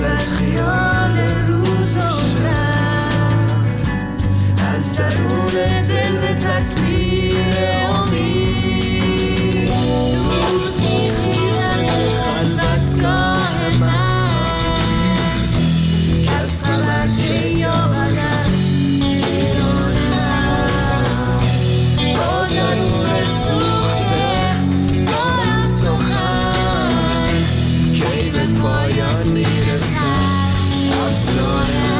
وسط خیال روز و شب، از درون دل به تصویر امید روز میخیزد خلوتگاه من، که از خبر که یابد است بیرون من. با درون سوخته دارم سخن، کی به پایان میرسد افسانه.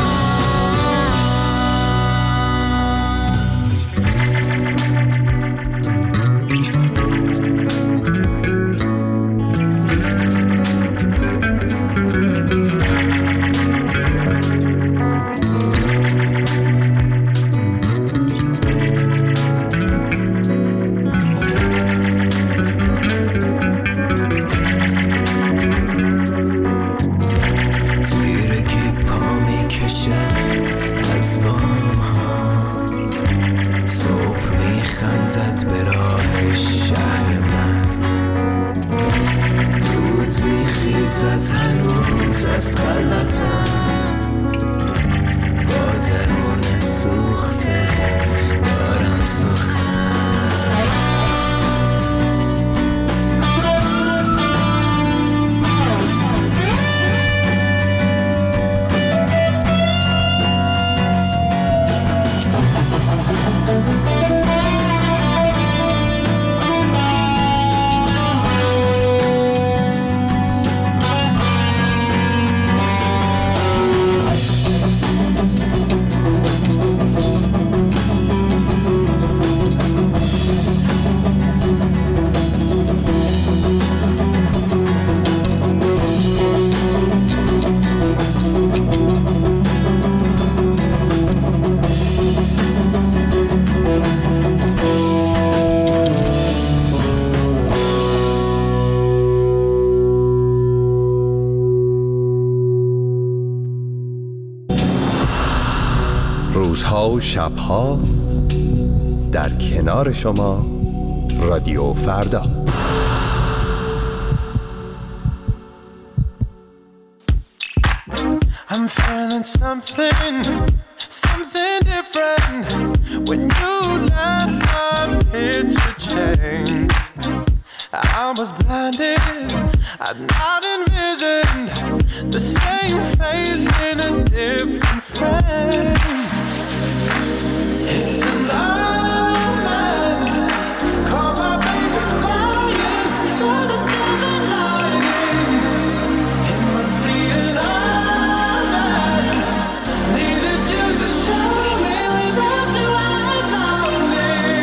هنوز از خلطم با درون سوخته دارم سخن. روزها و شبها در کنار شما رادیو فردا. I'm feeling something different. When you left, my picture changed. I was blinded, I'd not envisioned the same face in a different frame. It's an omen, call my baby crying, saw the silver lining. It must be an omen, needed you to show me without you I'm lonely.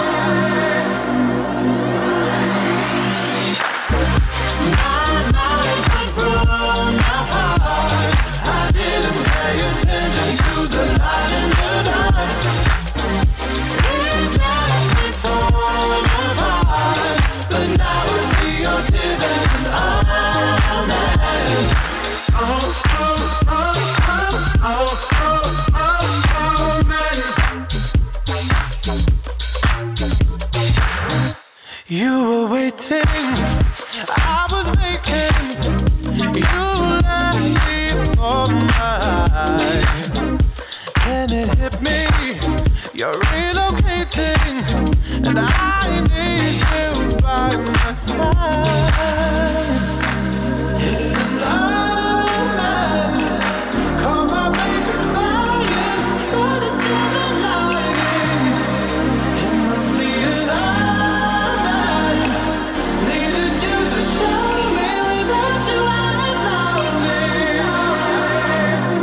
My life was broken apart, I didn't pay attention to the light in the dark. It left me torn apart, but now I see your tears as an omen. Oh, oh, oh, oh, oh, oh, omen. You were waiting, I was vacant. You left me for mine. And it hit me, you're relocating, and I need you by my side. It's an omen, call my baby crying, saw the silver lining. It must be an omen, needed you to show me without you I'm lonely.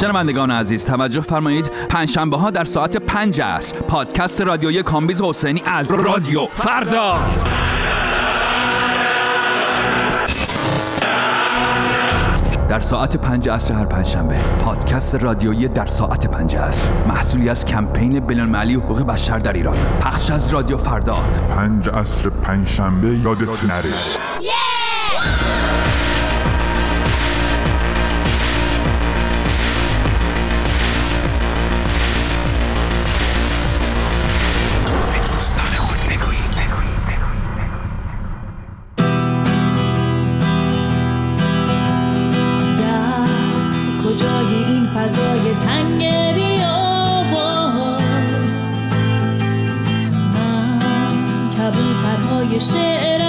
شنوندگان عزیز توجه فرمایید، پنجشنبه ها در ساعت 5 عصر پادکست رادیویی کامبیز حسینی از رادیو فردا. در ساعت 5 عصر هر پنجشنبه پادکست رادیویی در ساعت 5 عصر، محصولی از کمپین بین‌المللی حقوق بشر در ایران، پخش از رادیو فردا. 5 عصر پنجشنبه یادت نره. کجای این فضای تنگ بیابان، من کبوترهای شعر